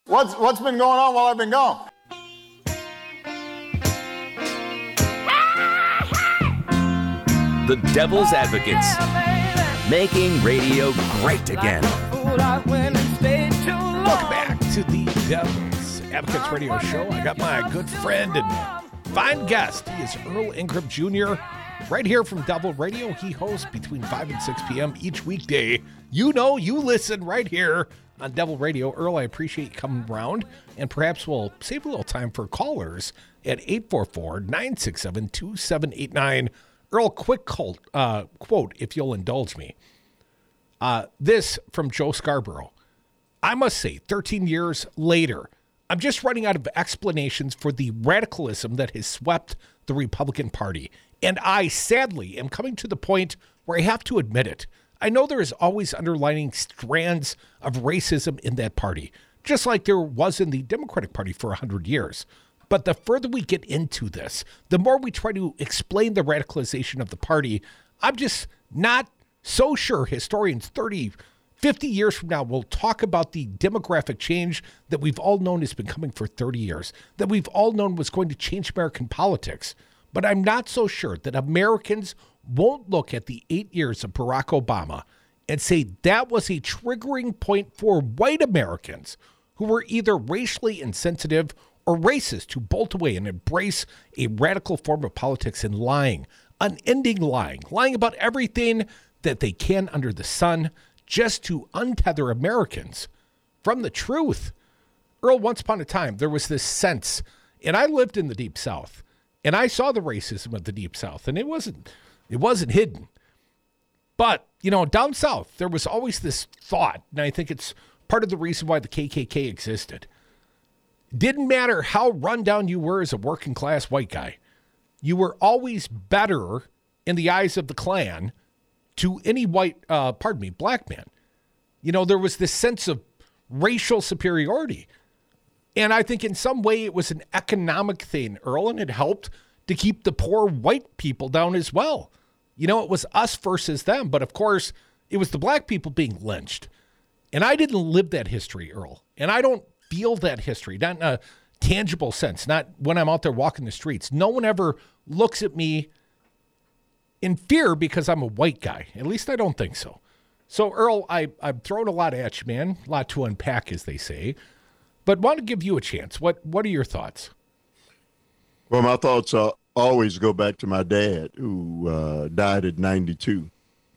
What's been going on while I've been gone? The Devil's Advocates, making radio great again. Welcome back to the Devil's Advocates radio show. I got my good friend and fine guest. He is Earl Ingram Jr., right here from Devil Radio. He hosts between 5 and 6 p.m. each weekday. You know, you listen right here on Devil Radio. Earl, I appreciate you coming around, and perhaps we'll save a little time for callers at 844-967-2789. Earl, quick quote, if you'll indulge me. This from Joe Scarborough. I must say, 13 years later, I'm just running out of explanations for the radicalism that has swept the Republican Party. And I, sadly, am coming to the point where I have to admit it. I know there is always underlying strands of racism in that party, just like there was in the Democratic Party for 100 years. But the further we get into this, the more we try to explain the radicalization of the party. I'm just not so sure historians 30, 50 years from now will talk about the demographic change that we've all known has been coming for 30 years, that we've all known was going to change American politics. But I'm not so sure that Americans won't look at the 8 years of Barack Obama and say that was a triggering point for white Americans who were either racially insensitive or racist to bolt away and embrace a radical form of politics and lying, unending lying about everything that they can under the sun just to untether Americans from the truth. Earl, once upon a time, there was this sense, and I lived in the Deep South, and I saw the racism of the Deep South, and it wasn't hidden. But, you know, down south, there was always this thought, and I think it's part of the reason why the KKK existed. Didn't matter how rundown you were as a working class white guy. You were always better in the eyes of the Klan to any black man. You know, there was this sense of racial superiority. And I think in some way it was an economic thing, Earl, and it helped to keep the poor white people down as well. You know, it was us versus them. But of course, it was the black people being lynched. And I didn't live that history, Earl. And I don't feel that history, not in a tangible sense, not when I'm out there walking the streets. No one ever looks at me in fear because I'm a white guy. At least I don't think so. So, Earl, I'm throwing a lot at you, man. A lot to unpack, as they say. But want to give you a chance. What are your thoughts? Well, my thoughts always go back to my dad, who died at 92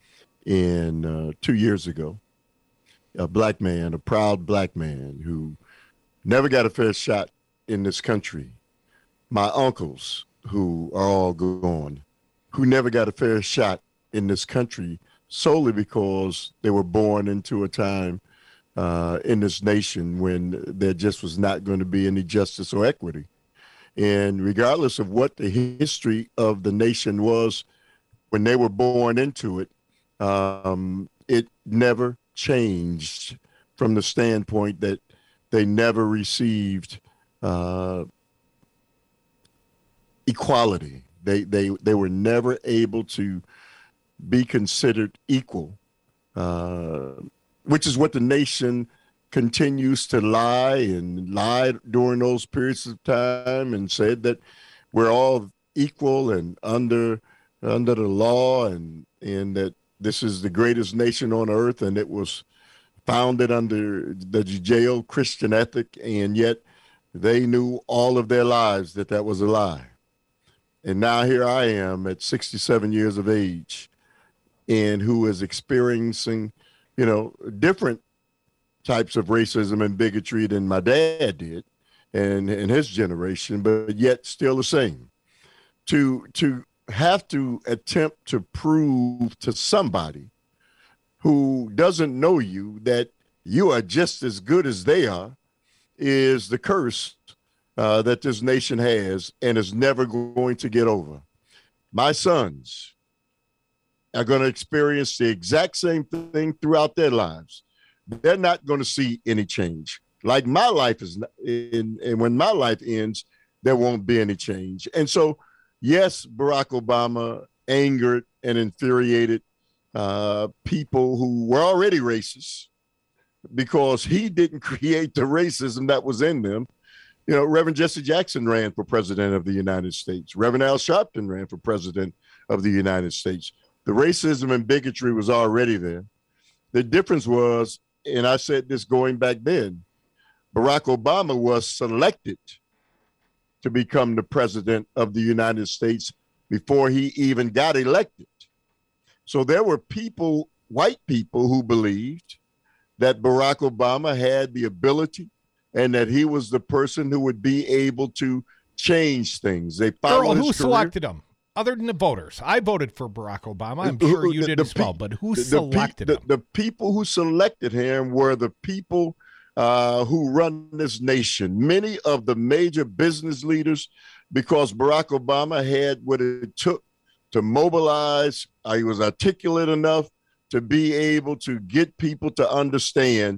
2 years ago. A black man, a proud black man who never got a fair shot in this country. My uncles, who are all gone, who never got a fair shot in this country solely because they were born into a time in this nation when there just was not going to be any justice or equity. And regardless of what the history of the nation was when they were born into it, it never changed from the standpoint that they never received equality. They were never able to be considered equal, which is what the nation continues to lie during those periods of time and said that we're all equal and under the law and that this is the greatest nation on earth and it was founded under the Judeo-Christian ethic, and yet they knew all of their lives that was a lie. And now here I am at 67 years of age and who is experiencing, you know, different types of racism and bigotry than my dad did and his generation, but yet still the same. To have to attempt to prove to somebody who doesn't know you that you are just as good as they are is the curse that this nation has and is never going to get over. My sons are going to experience the exact same thing throughout their lives. They're not going to see any change. Like my life is, and when my life ends, there won't be any change. And so, yes, Barack Obama angered and infuriated people who were already racist, because he didn't create the racism that was in them. You know, Reverend Jesse Jackson ran for president of the United States. Reverend Al Sharpton ran for president of the United States. The racism and bigotry was already there. The difference was, and I said this going back then, Barack Obama was selected to become the president of the United States before he even got elected. So there were people, white people, who believed that Barack Obama had the ability and that he was the person who would be able to change things. They followed Earl, his who career. selected him? Other than the voters. I voted for Barack Obama. I'm sure you did as well, but who selected him? The people who selected him were the people who run this nation. Many of the major business leaders, because Barack Obama had what it took to mobilize. He was articulate enough to be able to get people to understand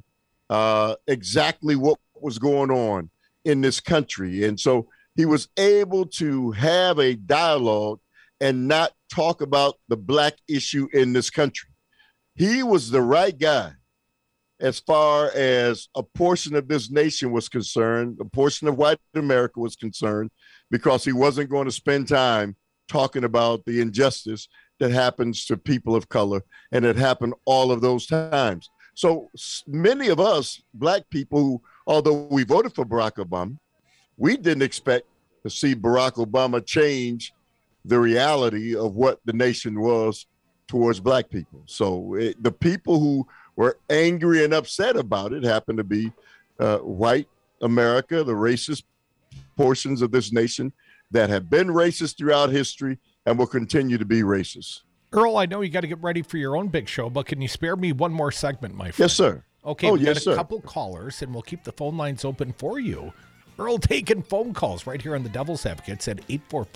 exactly what was going on in this country. And so he was able to have a dialogue and not talk about the black issue in this country. He was the right guy as far as a portion of this nation was concerned, a portion of white America was concerned, because he wasn't going to spend time talking about the injustice that happens to people of color, and it happened all of those times. So many of us, black people, who, although we voted for Barack Obama, we didn't expect to see Barack Obama change the reality of what the nation was towards black people. So the people who were angry and upset about it happened to be white America, the racist portions of this nation that have been racist throughout history and will continue to be racist. Earl, I know you got to get ready for your own big show, but can you spare me one more segment, my friend? Yes, sir. Okay, we got a couple callers, and we'll keep the phone lines open for you. Earl taking phone calls right here on the Devil's Advocates at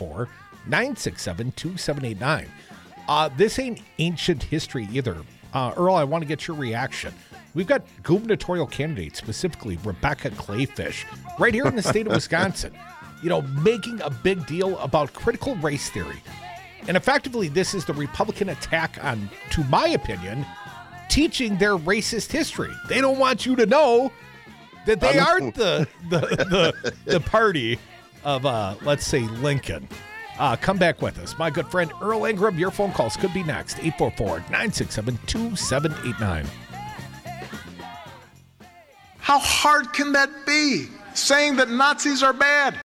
844-967-2789. This ain't ancient history either. Earl, I want to get your reaction. We've got gubernatorial candidates, specifically Rebecca Clayfish, right here in the state of Wisconsin, making a big deal about critical race theory. And effectively, this is the Republican attack on, to my opinion, teaching their racist history. They don't want you to know that they aren't the party of, let's say, Lincoln. Come back with us. My good friend Earl Ingram, your phone calls could be next. 844-967-2789. How hard can that be? Saying that Nazis are bad.